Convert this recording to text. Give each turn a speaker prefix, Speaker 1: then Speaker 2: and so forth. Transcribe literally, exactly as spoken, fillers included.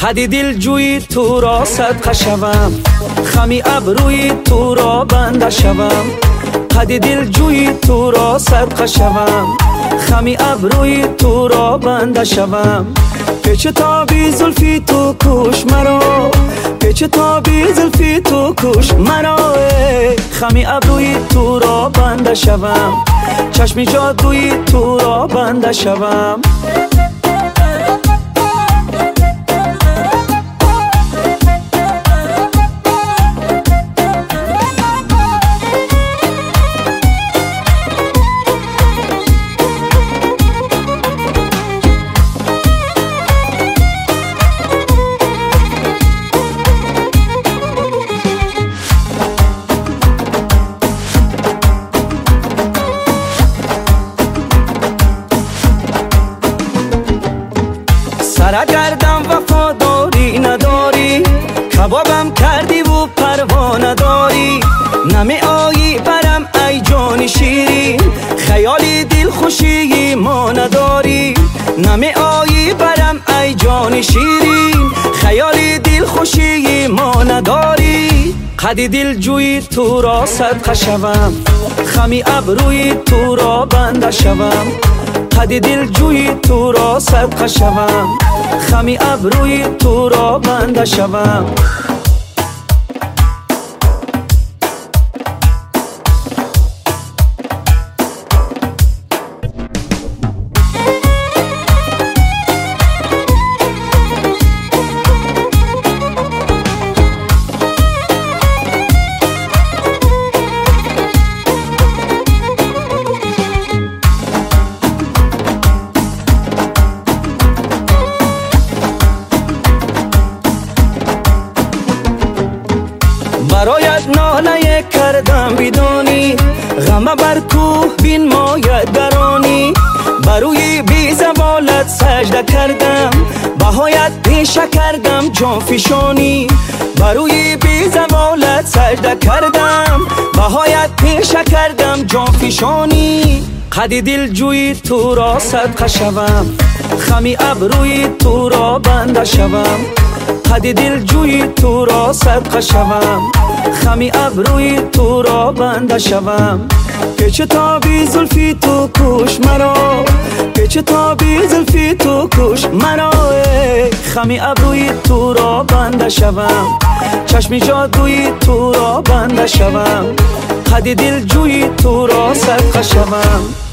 Speaker 1: قد دل جوی تو را صدقه شوم، خمی ابروی تو را بنده شوم. قد دل جوی تو را صدقه شوم، خمی ابروی تو را بنده شوم. پیچ تابی زلفی تو کوش مرا، پیچ تابی زلفی تو کوش مرا. خمی ابروی تو را بنده شوم، چشم جادوی تو را بنده شوم. سرگردم وفاداری نداری، کبابم کردی و پروا نداری. نمی آیی برم ای جان شیرین، خیالی دل خوشی ما نداری. نمی آیی برم ای جان شیرین، خیالی دل خوشی ما نداری. قد دل جوی تو را صدقه شوم، خمی ابروی تو را بنده شوم. قد دل جوی تو را صدقه شوم، خمی ابروی تو را بنده شوم. برایت ناله کردم بدانی، غم بر کوه بین ماید درانی. بروی بی زوالت سجده کردم، بهایت پیشه کردم جان فشانی. بروی بی زوالت سجده کردم، بهایت پیشه کردم جان فشانی. قد دل جوی تو را صدقه شوم، خمی ابروی تو را بنده شوم. قد دل جوی تو را صدقه شوم، خمی ابروی تو را بنده شوم. پیچ تابی زلفی تو کوش مرا، پیچ تابی زلفی تو کوش مرا. خمی ابروی تو را بنده شوم، چشم جادوی تو را بنده شوم. قد دل جوی تو را صدقه شوم.